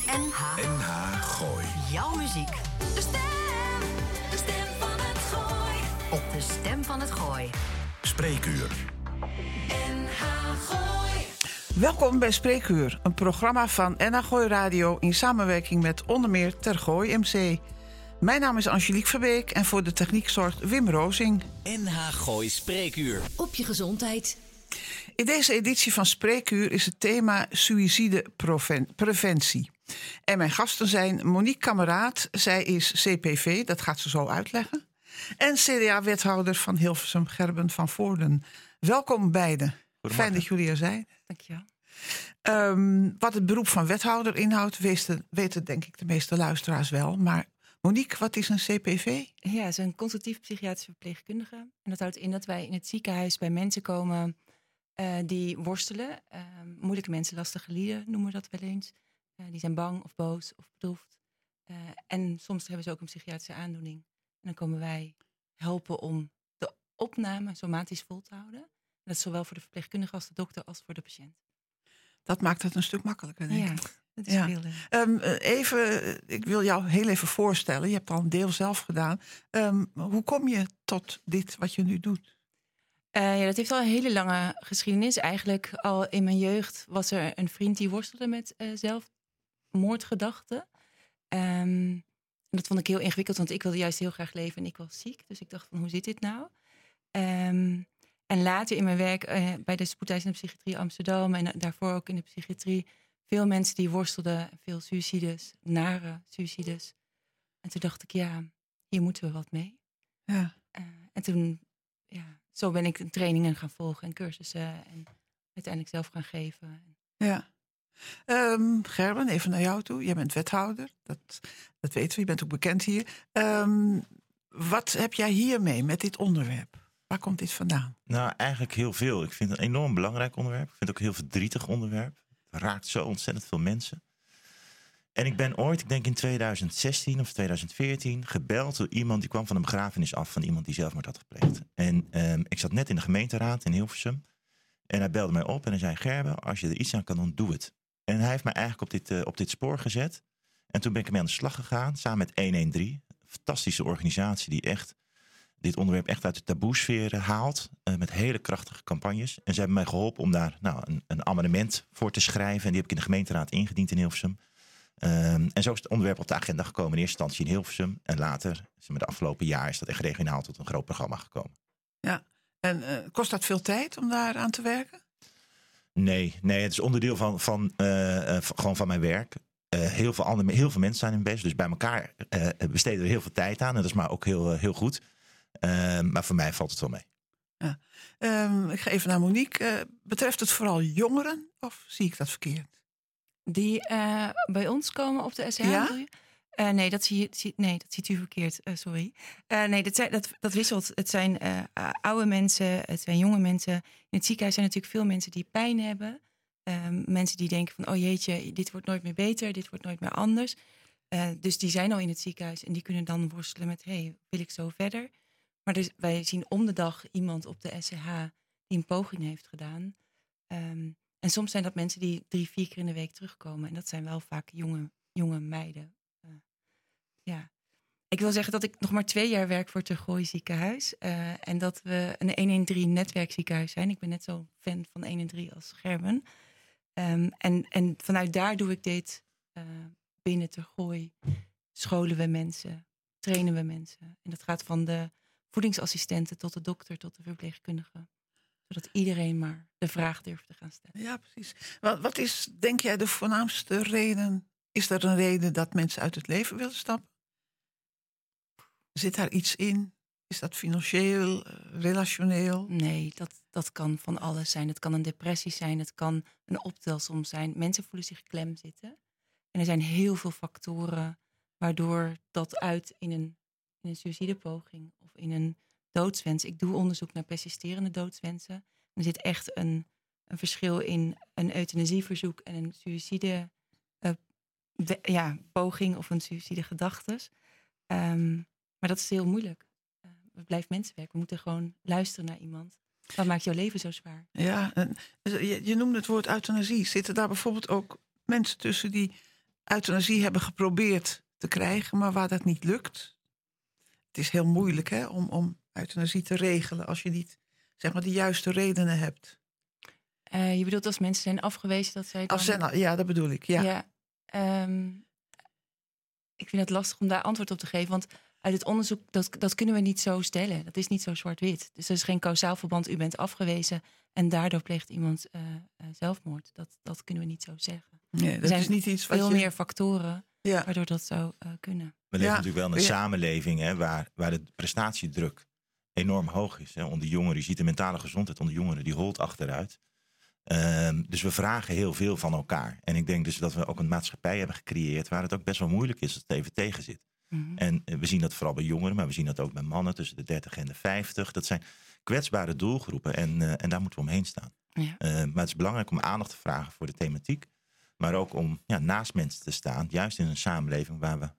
NH Gooi. Jouw muziek. De stem van het Gooi. Op de Stem van het Gooi. Spreekuur. NH Gooi. Welkom bij Spreekuur, een programma van NH Gooi Radio in samenwerking met onder meer Tergooi MC. Mijn naam is Angelique Verbeek en voor de techniek zorgt Wim Rozing. NH Gooi Spreekuur. Op je gezondheid. In deze editie van Spreekuur is het thema suïcidepreventie. En mijn gasten zijn Monique Kameraad, zij is CPV, dat gaat ze zo uitleggen. En CDA-wethouder van Hilversum, Gerben van Voorden. Welkom beiden. Fijn dat jullie er zijn. Dankjewel. Wat het beroep van wethouder inhoudt, weten denk ik de meeste luisteraars wel. Maar Monique, wat is een CPV? Ja, het is een consultief psychiatrische verpleegkundige. En dat houdt in dat wij in het ziekenhuis bij mensen komen die worstelen. Moeilijke mensen, lastige lieden noemen we dat wel eens. Die zijn bang of boos of bedroefd. En soms hebben ze ook een psychiatrische aandoening. En dan komen wij helpen om de opname somatisch vol te houden. En dat is zowel voor de verpleegkundige als de dokter als voor de patiënt. Dat maakt het een stuk makkelijker, denk ik. Dat is veel. Ik wil jou heel even voorstellen. Je hebt al een deel zelf gedaan. Hoe kom je tot dit wat je nu doet? Dat heeft al een hele lange geschiedenis. Eigenlijk al in mijn jeugd was er een vriend die worstelde met zelfmoordgedachten. En dat vond ik heel ingewikkeld, want ik wilde juist heel graag leven en ik was ziek. Dus ik dacht van, hoe zit dit nou? En later in mijn werk bij de spoedeisende psychiatrie Amsterdam en daarvoor ook in de psychiatrie, veel mensen die worstelden, veel suïcides, nare suïcides. En toen dacht ik, ja, hier moeten we wat mee. Ja. En toen, zo ben ik trainingen gaan volgen en cursussen en uiteindelijk zelf gaan geven. Ja. Gerben, even naar jou toe. Jij bent wethouder, dat weten we. Je bent ook bekend hier. Wat heb jij hiermee met dit onderwerp? Waar komt dit vandaan? Nou, eigenlijk heel veel. Ik vind het een enorm belangrijk onderwerp. Ik vind het ook een heel verdrietig onderwerp. Het raakt zo ontzettend veel mensen. En ik ben ooit, ik denk in 2016 of 2014, gebeld door iemand die kwam van een begrafenis af van iemand die zelfmoord had gepleegd. En ik zat net in de gemeenteraad in Hilversum. En hij belde mij op en hij zei, Gerben, als je er iets aan kan doen, doe het. En hij heeft mij eigenlijk op dit spoor gezet. En toen ben ik ermee aan de slag gegaan, samen met 113. Een fantastische organisatie die echt dit onderwerp echt uit de taboesfeer haalt. Met hele krachtige campagnes. En ze hebben mij geholpen om daar een amendement voor te schrijven. En die heb ik in de gemeenteraad ingediend in Hilversum. En zo is het onderwerp op de agenda gekomen. In eerste instantie in Hilversum. En later, de afgelopen jaar, is dat echt regionaal tot een groot programma gekomen. Ja, en kost dat veel tijd om daar aan te werken? Nee, het is onderdeel gewoon van mijn werk. Heel veel mensen zijn in bezig. Dus bij elkaar besteden we heel veel tijd aan. En dat is maar ook heel goed. Maar voor mij valt het wel mee. Ja. Ik ga even naar Monique. Betreft het vooral jongeren of zie ik dat verkeerd? Die bij ons komen op de SCH, bedoel je? Nee, dat ziet u verkeerd. Sorry. Dat wisselt. Het zijn oude mensen, het zijn jonge mensen. In het ziekenhuis zijn natuurlijk veel mensen die pijn hebben. Mensen die denken van, oh jeetje, dit wordt nooit meer beter, dit wordt nooit meer anders. Dus die zijn al in het ziekenhuis en die kunnen dan worstelen met, wil ik zo verder? Maar dus, wij zien om de dag iemand op de SCH die een poging heeft gedaan. En soms zijn dat mensen die 3-4 keer in de week terugkomen. En dat zijn wel vaak jonge meiden. Ik wil zeggen dat ik nog maar 2 jaar werk voor Tergooi ziekenhuis. En dat we een 113 netwerkziekenhuis zijn. Ik ben net zo fan van 113 als Gerben. En vanuit daar doe ik dit binnen Tergooi. Scholen we mensen, trainen we mensen. En dat gaat van de voedingsassistenten tot de dokter, tot de verpleegkundige. Zodat iedereen maar de vraag durft te gaan stellen. Ja, precies. Wat is, denk jij, de voornaamste reden? Is er een reden dat mensen uit het leven willen stappen? Zit daar iets in? Is dat financieel, relationeel? Nee, dat kan van alles zijn. Het kan een depressie zijn, het kan een optelsom zijn. Mensen voelen zich klem zitten. En er zijn heel veel factoren waardoor dat uit in een suïcidepoging of in een doodswens. Ik doe onderzoek naar persisterende doodswensen. Er zit echt een verschil in een euthanasieverzoek en een suïcide poging of een suïcidegedachtes. Maar dat is heel moeilijk. We blijven mensenwerk. We moeten gewoon luisteren naar iemand. Wat maakt jouw leven zo zwaar? Ja, je noemde het woord euthanasie. Zitten daar bijvoorbeeld ook mensen tussen die euthanasie hebben geprobeerd te krijgen, maar waar dat niet lukt. Het is heel moeilijk om euthanasie te regelen als je niet zeg maar de juiste redenen hebt. Je bedoelt als mensen zijn afgewezen dat zij dan... Ja, dat bedoel ik. Ja. Ik vind het lastig om daar antwoord op te geven. Want uit het onderzoek, dat kunnen we niet zo stellen. Dat is niet zo zwart-wit. Dus er is geen kausaal verband. U bent afgewezen en daardoor pleegt iemand zelfmoord. Dat kunnen we niet zo zeggen. Nee, dat is niet iets wat veel meer factoren waardoor dat zou kunnen. We leven natuurlijk wel in een samenleving waar de prestatiedruk enorm hoog is. Hè. Onder jongeren, je ziet de mentale gezondheid onder jongeren, die holt achteruit. Dus we vragen heel veel van elkaar. En ik denk dus dat we ook een maatschappij hebben gecreëerd waar het ook best wel moeilijk is dat het even tegen zit. Mm-hmm. En we zien dat vooral bij jongeren, maar we zien dat ook bij mannen tussen de 30 en de 50. Dat zijn kwetsbare doelgroepen en daar moeten we omheen staan. Ja. Maar het is belangrijk om aandacht te vragen voor de thematiek. Maar ook om naast mensen te staan, juist in een samenleving waar we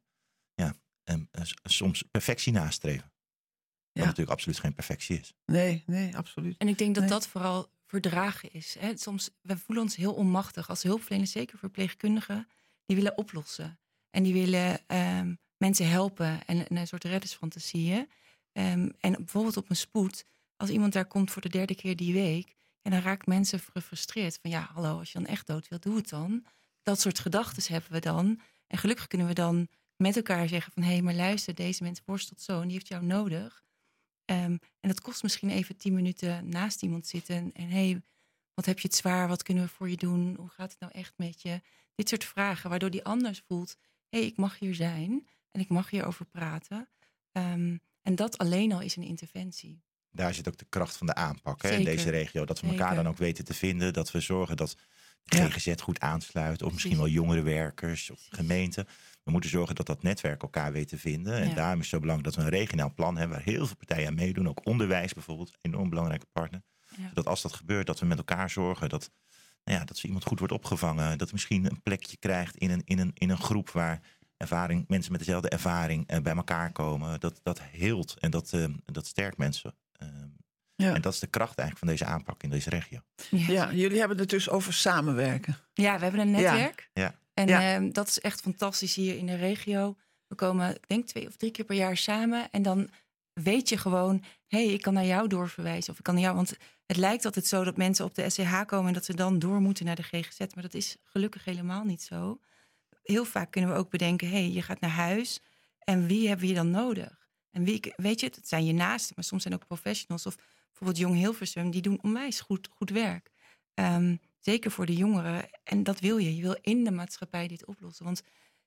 soms perfectie nastreven. Wat natuurlijk absoluut geen perfectie is. Nee, absoluut. En ik denk dat dat vooral verdragen is. Hè. Soms, we voelen ons heel onmachtig als hulpverleners, zeker verpleegkundigen, die willen oplossen. En die willen mensen helpen en een soort reddersfantasieën. En bijvoorbeeld op een spoed, als iemand daar komt voor de 3e keer die week, en dan raakt mensen gefrustreerd. Van hallo, als je dan echt dood wilt, doe het dan. Dat soort gedachten hebben we dan. En gelukkig kunnen we dan met elkaar zeggen van hé, maar luister, deze mens worstelt zo en die heeft jou nodig. En dat kost misschien even 10 minuten naast iemand zitten. En hé, wat heb je het zwaar? Wat kunnen we voor je doen? Hoe gaat het nou echt met je? Dit soort vragen, waardoor die ander voelt, hé, ik mag hier zijn en ik mag hierover praten. En dat alleen al is een interventie. Daar zit ook de kracht van de aanpak in deze regio. Dat we elkaar dan ook weten te vinden. Dat we zorgen dat de GGZ goed aansluit. Of misschien wel jongerenwerkers of gemeenten. We moeten zorgen dat dat netwerk elkaar weet te vinden. En daarom is het zo belangrijk dat we een regionaal plan hebben waar heel veel partijen aan meedoen. Ook onderwijs bijvoorbeeld, een enorm belangrijke partner. Ja. Zodat als dat gebeurt, dat we met elkaar zorgen dat zo iemand goed wordt opgevangen. Dat misschien een plekje krijgt in een groep waar mensen met dezelfde ervaring bij elkaar komen. Dat heelt en dat sterkt mensen. En dat is de kracht eigenlijk van deze aanpak in deze regio. Ja, jullie hebben het dus over samenwerken. Ja, we hebben een netwerk. Ja. En dat is echt fantastisch hier in de regio. We komen, ik denk 2 of 3 keer per jaar samen. En dan weet je gewoon, ik kan naar jou doorverwijzen. Of ik kan naar jou, want het lijkt altijd zo dat mensen op de SCH komen en dat ze dan door moeten naar de GGZ. Maar dat is gelukkig helemaal niet zo. Heel vaak kunnen we ook bedenken, je gaat naar huis. En wie hebben we dan nodig? En weet je, het zijn je naasten, maar soms zijn ook professionals. Of bijvoorbeeld Jong Hilversum, die doen onwijs goed werk. Zeker voor de jongeren. En dat wil je. Je wil in de maatschappij dit oplossen. Want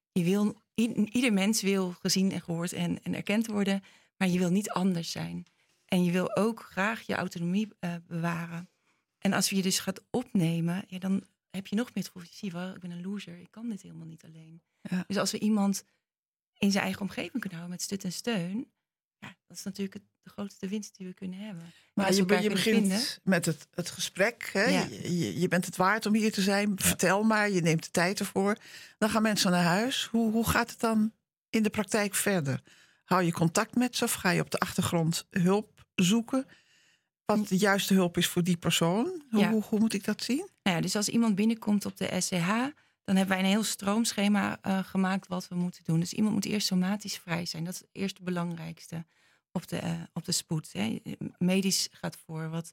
ieder mens wil gezien en gehoord en erkend worden. Maar je wil niet anders zijn. En je wil ook graag je autonomie bewaren. En als je je dus gaat opnemen, dan heb je nog meer het gevoel, zie wel, ik ben een loser. Ik kan dit helemaal niet alleen. Ja. Dus als we iemand in zijn eigen omgeving kunnen houden met stut en steun, dat is natuurlijk de grootste winst die we kunnen hebben. Maar je begint met het gesprek. Hè? Ja. Je bent het waard om hier te zijn. Ja. Vertel maar, je neemt de tijd ervoor. Dan gaan mensen naar huis. Hoe gaat het dan in de praktijk verder? Hou je contact met ze of ga je op de achtergrond hulp zoeken? Wat de juiste hulp is voor die persoon? Hoe moet ik dat zien? Dus als iemand binnenkomt op de SCH, dan hebben wij een heel stroomschema gemaakt wat we moeten doen. Dus iemand moet eerst somatisch vrij zijn. Dat is het eerste belangrijkste op de spoed. Hè. Medisch gaat voor wat,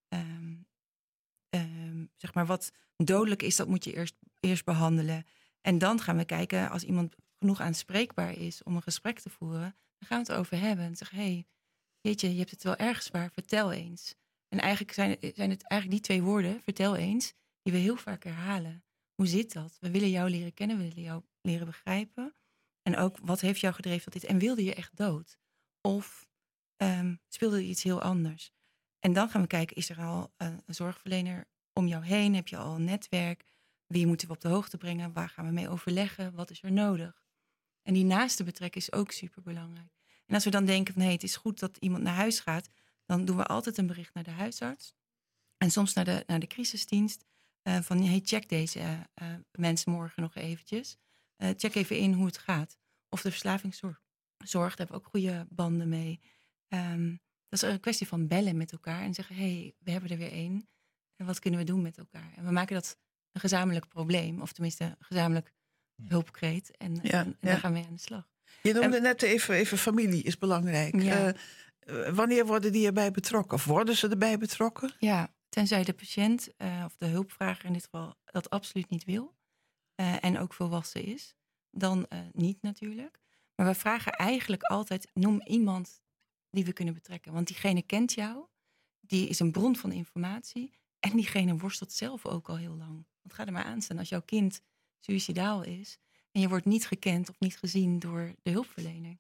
zeg maar wat dodelijk is, dat moet je eerst behandelen. En dan gaan we kijken, als iemand genoeg aanspreekbaar is om een gesprek te voeren, dan gaan we het erover hebben. En zeggen, jeetje, je hebt het wel erg zwaar, vertel eens. En eigenlijk zijn het eigenlijk die 2 woorden, vertel eens, die we heel vaak herhalen. Hoe zit dat? We willen jou leren kennen, we willen jou leren begrijpen. En ook, wat heeft jou gedreven tot dit? En wilde je echt dood? Of speelde er iets heel anders? En dan gaan we kijken, is er al een zorgverlener om jou heen? Heb je al een netwerk? Wie moeten we op de hoogte brengen? Waar gaan we mee overleggen? Wat is er nodig? En die naaste betrekken is ook superbelangrijk. En als we dan denken van, het is goed dat iemand naar huis gaat, dan doen we altijd een bericht naar de huisarts. En soms naar de crisisdienst. Van, check deze mensen morgen nog eventjes. Check even in hoe het gaat. Of de verslavingszorg. Daar hebben we ook goede banden mee. Dat is een kwestie van bellen met elkaar. En zeggen, we hebben er weer 1. En wat kunnen we doen met elkaar? En we maken dat een gezamenlijk probleem. Of tenminste, een gezamenlijk hulpkreet. En daar gaan we mee aan de slag. Je noemde net even familie is belangrijk. Ja. Wanneer worden die erbij betrokken? Of worden ze erbij betrokken? Ja, tenzij de patiënt of de hulpvrager in dit geval dat absoluut niet wil. En ook volwassen is. Dan niet natuurlijk. Maar we vragen eigenlijk altijd, noem iemand die we kunnen betrekken. Want diegene kent jou. Die is een bron van informatie. En diegene worstelt zelf ook al heel lang. Want ga er maar aan staan. Als jouw kind suïcidaal is en je wordt niet gekend of niet gezien door de hulpverlener.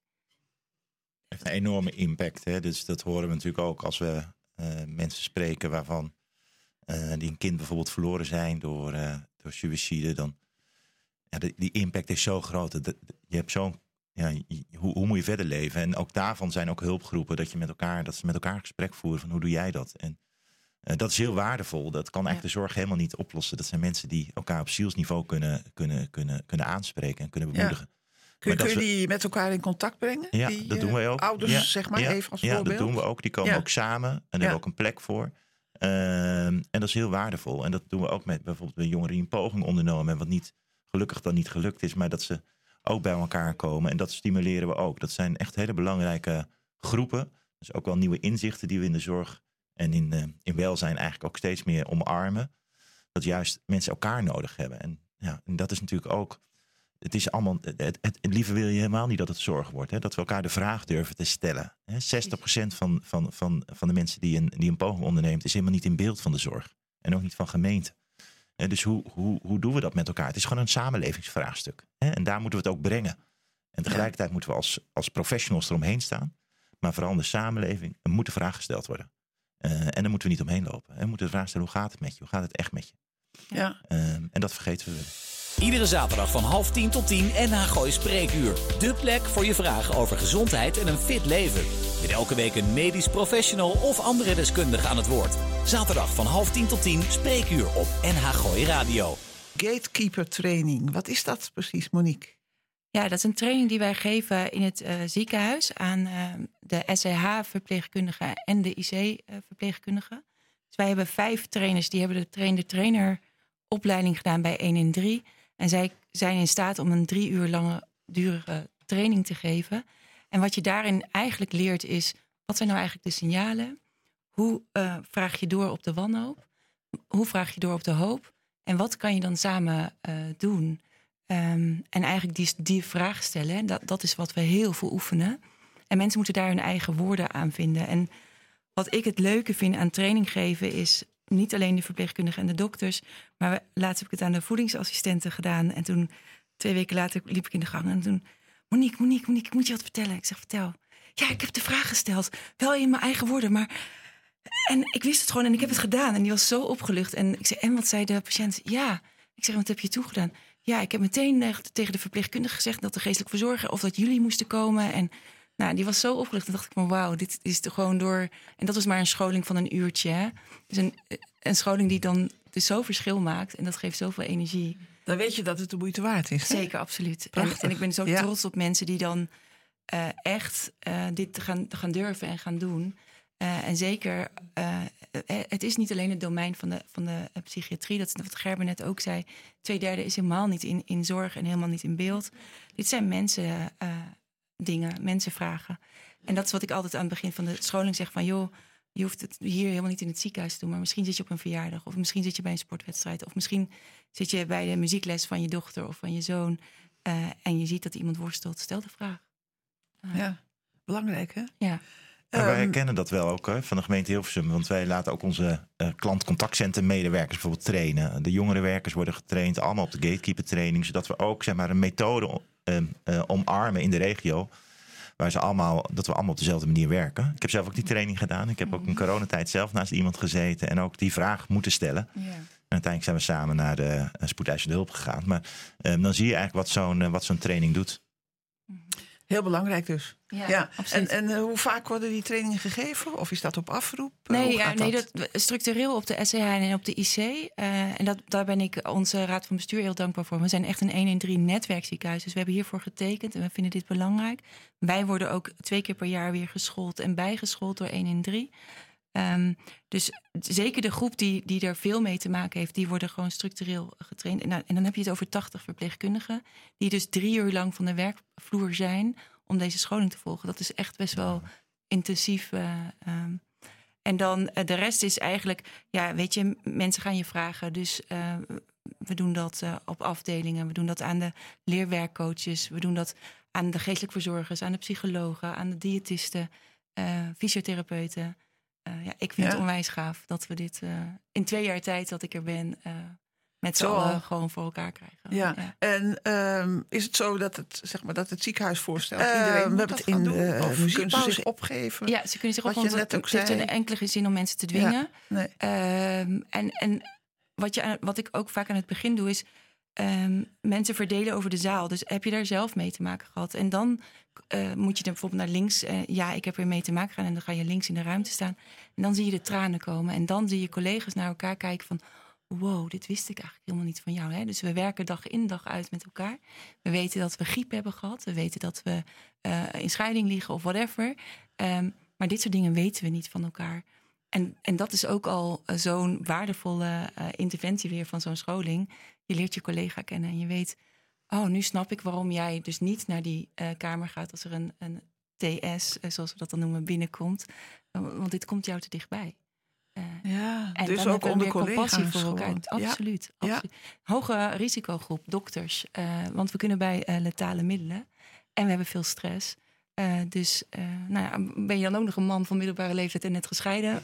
Heeft een enorme impact. Hè? Dus dat horen we natuurlijk ook als we mensen spreken waarvan die een kind bijvoorbeeld verloren zijn door suïcide. Dan, die impact is zo groot. Je hebt zo'n, hoe moet je verder leven? En ook daarvan zijn ook hulpgroepen dat ze met elkaar gesprek voeren van hoe doe jij dat? En dat is heel waardevol. Dat kan eigenlijk de zorg helemaal niet oplossen. Dat zijn mensen die elkaar op zielsniveau kunnen aanspreken en kunnen bemoedigen. Ja. Kun je die met elkaar in contact brengen? Ja, die, dat doen wij ook. Ouders, zeg maar, even als voorbeeld. Ja, dat doen we ook. Die komen ook samen. En daar hebben we ook een plek voor. En dat is heel waardevol. En dat doen we ook met bijvoorbeeld jongeren die een poging ondernomen. Wat niet gelukkig dan niet gelukt is. Maar dat ze ook bij elkaar komen. En dat stimuleren we ook. Dat zijn echt hele belangrijke groepen. Dus ook wel nieuwe inzichten die we in de zorg en in welzijn eigenlijk ook steeds meer omarmen. Dat juist mensen elkaar nodig hebben. En dat is natuurlijk ook. Het is allemaal. Het liever wil je helemaal niet dat het zorg wordt. Hè? Dat we elkaar de vraag durven te stellen. Hè? 60% van de mensen die een poging onderneemt, is helemaal niet in beeld van de zorg. En ook niet van gemeente. Dus hoe doen we dat met elkaar? Het is gewoon een samenlevingsvraagstuk. Hè? En daar moeten we het ook brengen. En tegelijkertijd moeten we als professionals eromheen staan. Maar vooral in de samenleving moet de vraag gesteld worden. En daar moeten we niet omheen lopen. We moeten de vraag stellen, hoe gaat het met je? Hoe gaat het echt met je? Ja. En dat vergeten we wel. Iedere zaterdag van 9:30 tot 10 NH Gooi Spreekuur. De plek voor je vragen over gezondheid en een fit leven. Met elke week een medisch professional of andere deskundige aan het woord. Zaterdag van 9:30 tot 10 Spreekuur op NH Gooi Radio. Gatekeeper training. Wat is dat precies, Monique? Ja, dat is een training die wij geven in het ziekenhuis aan de SCH-verpleegkundigen en de IC-verpleegkundigen. Dus wij hebben 5 trainers die hebben de traineropleiding gedaan bij 113. En zij zijn in staat om een 3 uur lange durige training te geven. En wat je daarin eigenlijk leert is, wat zijn nou eigenlijk de signalen? Hoe vraag je door op de wanhoop? Hoe vraag je door op de hoop? En wat kan je dan samen doen? En eigenlijk die vraag stellen, dat is wat we heel veel oefenen. En mensen moeten daar hun eigen woorden aan vinden. En wat ik het leuke vind aan training geven is niet alleen de verpleegkundigen en de dokters, maar laatst heb ik het aan de voedingsassistenten gedaan. En toen, 2 weken later, liep ik in de gang en toen, Monique, ik moet je wat vertellen. Ik zeg, vertel. Ja, ik heb de vraag gesteld. Wel in mijn eigen woorden, maar. En ik wist het gewoon en ik heb het gedaan. En die was zo opgelucht. En ik zei, en wat zei de patiënt? Ja. Ik zeg, wat heb je toegedaan? Ja, ik heb meteen tegen de verpleegkundige gezegd dat de geestelijke verzorger of dat jullie moesten komen. En nou, die was zo opgelucht. En dacht ik van, wauw, dit is er gewoon door. En dat was maar een scholing van een uurtje. Hè? Dus een scholing die dan dus zo verschil maakt. En dat geeft zoveel energie. Dan weet je dat het de moeite waard is. Hè? Zeker, absoluut. Prachtig. En ik ben zo trots op mensen die dan echt dit gaan durven en gaan doen. En zeker, het is niet alleen het domein van de psychiatrie. Dat is wat Gerben net ook zei. 2/3 is helemaal niet in zorg en helemaal niet in beeld. Dit zijn mensen dingen, mensenvragen. En dat is wat ik altijd aan het begin van de scholing zeg van, joh, je hoeft het hier helemaal niet in het ziekenhuis te doen, maar misschien zit je op een verjaardag, of misschien zit je bij een sportwedstrijd, of misschien zit je bij de muziekles van je dochter of van je zoon en je ziet dat iemand worstelt. Stel de vraag. Ja, belangrijk hè? Ja. En wij herkennen dat wel ook van de gemeente Hilversum. Want wij laten ook onze klantcontactcentermedewerkers bijvoorbeeld trainen. De jongerenwerkers worden getraind, allemaal op de gatekeeper training. Zodat we ook zeg maar, een methode omarmen in de regio. Dat we allemaal op dezelfde manier werken. Ik heb zelf ook die training gedaan. Ik heb ook in coronatijd zelf naast iemand gezeten. En ook die vraag moeten stellen. Ja. En uiteindelijk zijn we samen naar de spoedeisende hulp gegaan. Maar dan zie je eigenlijk wat zo'n training doet. Heel belangrijk dus. Ja, absoluut. En hoe vaak worden die trainingen gegeven? Of is dat op afroep? Nee, dat structureel op de SCH en op de IC. En daar ben ik onze raad van bestuur heel dankbaar voor. We zijn echt een 113 netwerkziekenhuis. Dus we hebben hiervoor getekend en we vinden dit belangrijk. Wij worden ook 2 keer per jaar weer geschoold en bijgeschoold door 113. Dus zeker de groep die er veel mee te maken heeft, die worden gewoon structureel getraind. En dan heb je het over 80 verpleegkundigen, die dus 3 uur lang van de werkvloer zijn om deze scholing te volgen. Dat is echt best wel intensief. En dan de rest is eigenlijk, ja, weet je, mensen gaan je vragen. Dus we doen dat op afdelingen, we doen dat aan de leerwerkcoaches, we doen dat aan de geestelijk verzorgers, aan de psychologen, aan de diëtisten, fysiotherapeuten. Ik vind het onwijs gaaf dat we dit in 2 jaar tijd dat ik er ben, met z'n allen gewoon voor elkaar krijgen. Ja. En is het zo dat het ziekenhuis voorstelt? Iedereen moet dat gaan doen? Of kunnen ze zich opgeven? Ja, ze kunnen zich opgeven. Het heeft een enkele zin om mensen te dwingen. Ja, nee. En wat ik ook vaak aan het begin doe is mensen verdelen over de zaal. Dus heb je daar zelf mee te maken gehad? En dan moet je er bijvoorbeeld naar links. Ik heb er mee te maken gehad. En dan ga je links in de ruimte staan. En dan zie je de tranen komen. En dan zie je collega's naar elkaar kijken van, wow, dit wist ik eigenlijk helemaal niet van jou. Hè? Dus we werken dag in dag uit met elkaar. We weten dat we griep hebben gehad. We weten dat we in scheiding liggen of whatever. Maar dit soort dingen weten we niet van elkaar. En dat is ook al zo'n waardevolle interventie weer van zo'n scholing. Je leert je collega kennen en je weet, nu snap ik waarom jij dus niet naar die kamer gaat als er een TS, zoals we dat dan noemen, binnenkomt. Want dit komt jou te dichtbij. En dus dan ook onder collega's compassie voor elkaar. gewoon. Absoluut. Ja. Absoluut. Hoge risicogroep, dokters. Want we kunnen bij letale middelen. En we hebben veel stress. Dus ben je dan ook nog een man van middelbare leeftijd en net gescheiden?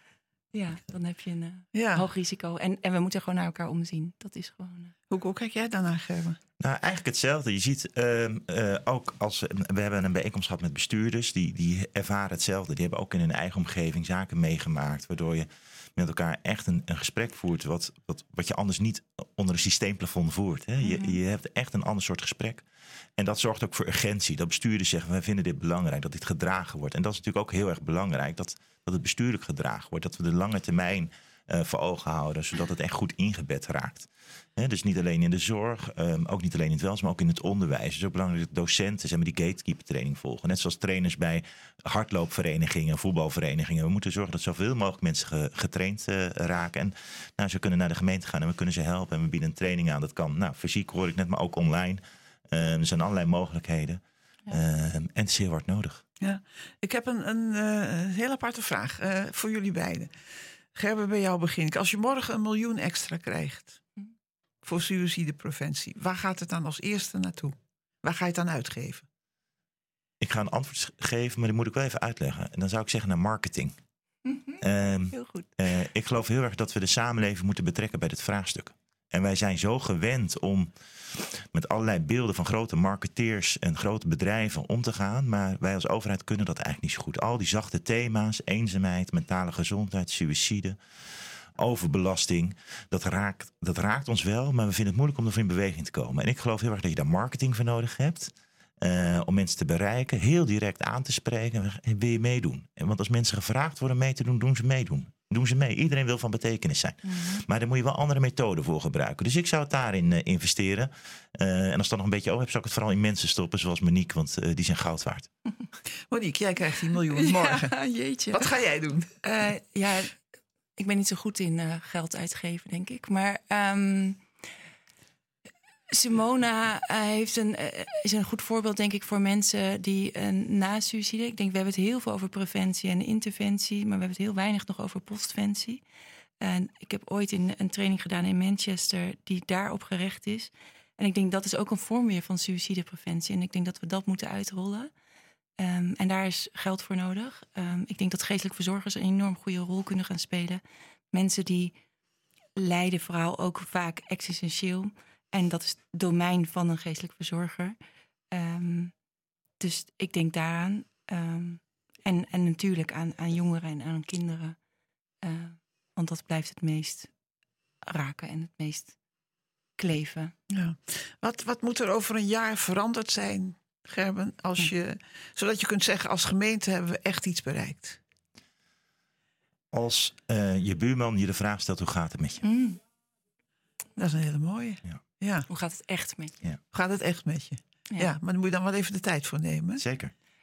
Dan heb je een hoog risico. En we moeten gewoon naar elkaar omzien. Dat is gewoon... Hoe kijk jij daarnaar, Gerben? Nou, eigenlijk hetzelfde. Je ziet ook als we hebben een bijeenkomst gehad met bestuurders, die ervaren hetzelfde. Die hebben ook in hun eigen omgeving zaken meegemaakt, waardoor je met elkaar echt een gesprek voert wat je anders niet onder een systeemplafond voert. Hè? Je hebt echt een ander soort gesprek. En dat zorgt ook voor urgentie. Dat bestuurders zeggen, wij vinden dit belangrijk, dat dit gedragen wordt. En dat is natuurlijk ook heel erg belangrijk, dat het bestuurlijk gedragen wordt. Dat we de lange termijn voor ogen houden, zodat het echt goed ingebed raakt. Dus niet alleen in de zorg, ook niet alleen in het welzijn, maar ook in het onderwijs. Het is ook belangrijk dat docenten die gatekeeper training volgen. Net zoals trainers bij hardloopverenigingen, voetbalverenigingen. We moeten zorgen dat zoveel mogelijk mensen getraind raken. En ze kunnen naar de gemeente gaan en we kunnen ze helpen. En we bieden een training aan. Dat kan fysiek, hoor ik net, maar ook online. Er zijn allerlei mogelijkheden. En het is heel hard nodig. Ja. Ik heb een heel aparte vraag voor jullie beiden. Gerben, bij jou begin ik. Als je morgen 1 miljoen extra krijgt voor suïcidepreventie, waar gaat het dan als eerste naartoe? Waar ga je het dan uitgeven? Ik ga een antwoord geven, maar die moet ik wel even uitleggen. En dan zou ik zeggen naar marketing. Heel goed. Ik geloof heel erg dat we de samenleving moeten betrekken bij dit vraagstuk. En wij zijn zo gewend om met allerlei beelden van grote marketeers en grote bedrijven om te gaan. Maar wij als overheid kunnen dat eigenlijk niet zo goed. Al die zachte thema's, eenzaamheid, mentale gezondheid, suïcide, overbelasting, dat raakt ons wel. Maar we vinden het moeilijk om ervoor in beweging te komen. En ik geloof heel erg dat je daar marketing voor nodig hebt. Om mensen te bereiken, heel direct aan te spreken. Wil je meedoen? Want als mensen gevraagd worden mee te doen, doen ze mee. Iedereen wil van betekenis zijn. Maar daar moet je wel andere methoden voor gebruiken. Dus ik zou het daarin investeren. En als ik dan nog een beetje over heb, zou ik het vooral in mensen stoppen, zoals Monique, want die zijn goud waard. Monique, jij krijgt die miljoen morgen. Ja, jeetje. Wat ga jij doen? Ik ben niet zo goed in geld uitgeven, denk ik. Maar Simona is een goed voorbeeld, denk ik, voor mensen die na suïcide. Ik denk, we hebben het heel veel over preventie en interventie, maar we hebben het heel weinig nog over postventie. En ik heb ooit een training gedaan in Manchester die daarop gericht is. En ik denk, dat is ook een vorm weer van suïcidepreventie. En ik denk dat we dat moeten uitrollen. En daar is geld voor nodig. Ik denk dat geestelijk verzorgers een enorm goede rol kunnen gaan spelen. Mensen die lijden vooral ook vaak existentieel. En dat is het domein van een geestelijk verzorger. Dus ik denk daaraan. En natuurlijk aan jongeren en aan kinderen. Want dat blijft het meest raken en het meest kleven. Ja. Wat moet er over een jaar veranderd zijn, Gerben? Zodat je kunt zeggen, als gemeente hebben we echt iets bereikt. Als je buurman je de vraag stelt, hoe gaat het met je? Dat is een hele mooie. Ja. Hoe gaat het echt met je? Hoe gaat het echt met je? Ja, maar daar moet je dan wel even de tijd voor nemen. Zeker.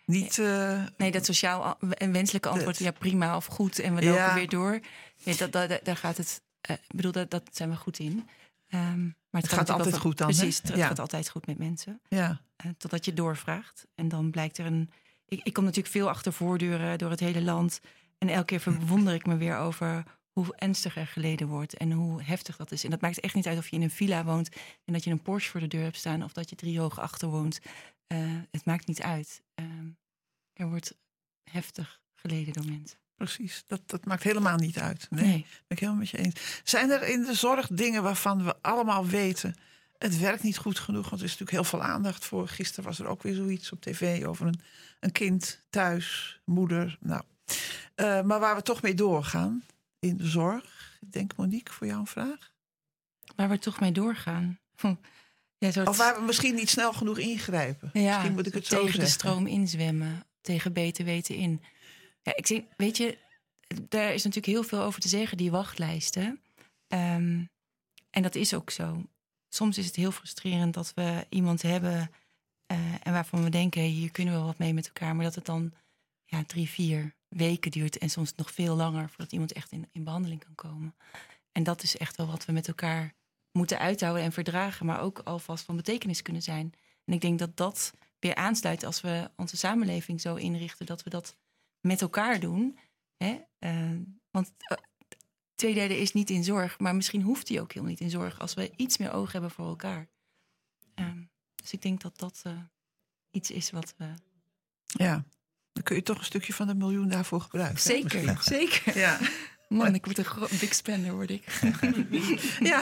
Niet, Nee, dat sociaal en wenselijke antwoord, dat. ja prima of goed en we lopen weer door. Ja, daar gaat het, ik bedoel, dat zijn we goed in. Maar het gaat altijd goed dan, hè? Precies, het Ja. gaat altijd goed met mensen. ja. Totdat je doorvraagt. En dan blijkt er een... Ik kom natuurlijk veel achter voordeuren door het hele land. En elke keer verwonder ik me weer over hoe ernstig er geleden wordt. En hoe heftig dat is. En dat maakt echt niet uit of je in een villa woont en dat je een Porsche voor de deur hebt staan. Of dat je 3 hoog achter woont. Het maakt niet uit. Er wordt heftig geleden door mensen. Precies, dat maakt helemaal niet uit. Nee, Nee. ben ik helemaal met je eens. Zijn er in de zorg dingen waarvan we allemaal weten... het werkt niet goed genoeg, want er is natuurlijk heel veel aandacht voor. Gisteren was er ook weer zoiets op tv over een kind thuis, moeder. Nou, maar waar we toch mee doorgaan in de zorg. Ik denk, Monique, voor jou een vraag? Waar we toch mee doorgaan. Ja, Of waar we misschien niet snel genoeg ingrijpen. Misschien moet ik het zo tegen zeggen. de stroom inzwemmen. Tegen beter weten in. Ja, ik zie, weet je, daar is natuurlijk heel veel over te zeggen, die wachtlijsten. En dat is ook zo. Soms is het heel frustrerend dat we iemand hebben... en waarvan we denken, hier kunnen we wat mee met elkaar... maar dat het dan 3-4 weken duurt... en soms nog veel langer voordat iemand echt in behandeling kan komen. En dat is echt wel wat we met elkaar moeten uithouden en verdragen... maar ook alvast van betekenis kunnen zijn. En ik denk dat dat weer aansluit als we onze samenleving zo inrichten... dat we dat met elkaar doen. Hè? Want 2/3 is niet in zorg, maar misschien hoeft die ook heel niet in zorg... als we iets meer oog hebben voor elkaar. Dus ik denk dat dat iets is wat we... Ja, dan kun je toch een stukje van de miljoen daarvoor gebruiken. hè, Zeker, misschien. zeker. Ja. Man, ik word een big spender, word ik. Ja.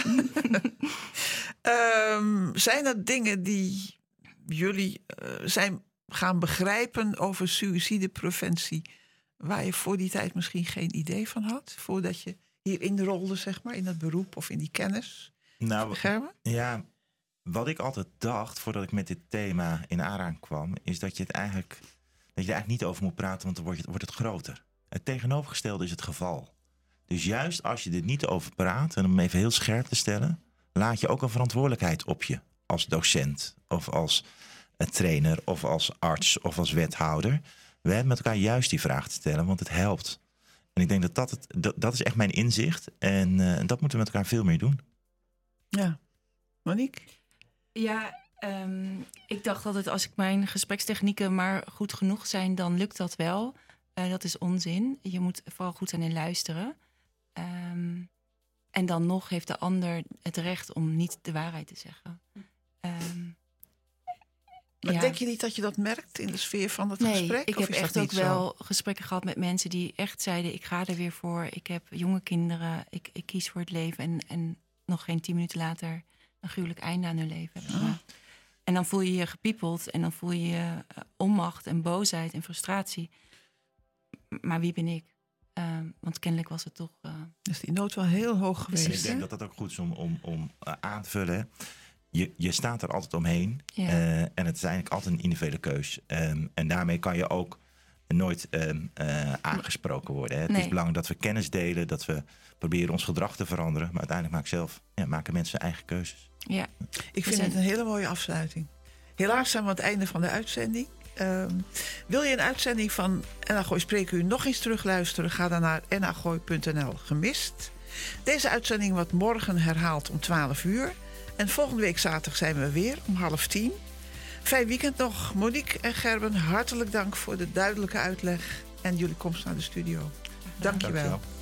Zijn er dingen die jullie zijn gaan begrijpen over suïcidepreventie... waar je voor die tijd misschien geen idee van had? Voordat je hierin rolde, zeg maar, in dat beroep of in die kennis? Nou, Gerben? ja, wat ik altijd dacht voordat ik met dit thema in aanraking kwam... is dat je er eigenlijk niet over moet praten, want dan wordt het groter. Het tegenovergestelde is het geval. Dus juist als je er niet over praat, en om hem even heel scherp te stellen... laat je ook een verantwoordelijkheid op je als docent of als trainer of als arts of als wethouder. We hebben met elkaar juist die vraag te stellen, want het helpt. En ik denk dat is echt mijn inzicht. En dat moeten we met elkaar veel meer doen. Ja. Monique? Ja, ik dacht altijd als ik mijn gesprekstechnieken maar goed genoeg zijn... dan lukt dat wel. Dat is onzin. Je moet vooral goed zijn in luisteren. En dan nog heeft de ander het recht om niet de waarheid te zeggen. Maar denk je niet dat je dat merkt in de sfeer van het gesprek? Ik Of heb is dat echt ook niet zo? wel gesprekken gehad met mensen die echt zeiden... ik ga er weer voor, ik heb jonge kinderen, ik kies voor het leven... en nog geen 10 minuten later een gruwelijk einde aan hun leven hebben gemaakt. En dan voel je je gepiepeld en dan voel je je onmacht en boosheid en frustratie. Maar wie ben ik? Want kennelijk was het toch... Dus die nood wel heel hoog geweest. En ik denk hè? dat dat ook goed is om aan te vullen. Hè. Je staat er altijd omheen. Ja. En het is eigenlijk altijd een individuele keus. En daarmee kan je ook nooit aangesproken worden. Hè. Het Nee. is belangrijk dat we kennis delen. Dat we proberen ons gedrag te veranderen. Maar uiteindelijk maken mensen eigen keuzes. Ja. Ik vind het een hele mooie afsluiting. Helaas zijn we aan het einde van de uitzending. Wil je een uitzending van NH Gooi Spreekuur nog eens terugluisteren? Ga dan naar nhgooi.nl gemist. Deze uitzending wordt morgen herhaald om 12 uur. En volgende week zaterdag zijn we weer om 9:30. Fijn weekend nog. Monique en Gerben, hartelijk dank voor de duidelijke uitleg... en jullie komst naar de studio. Dank je wel. Dankjewel.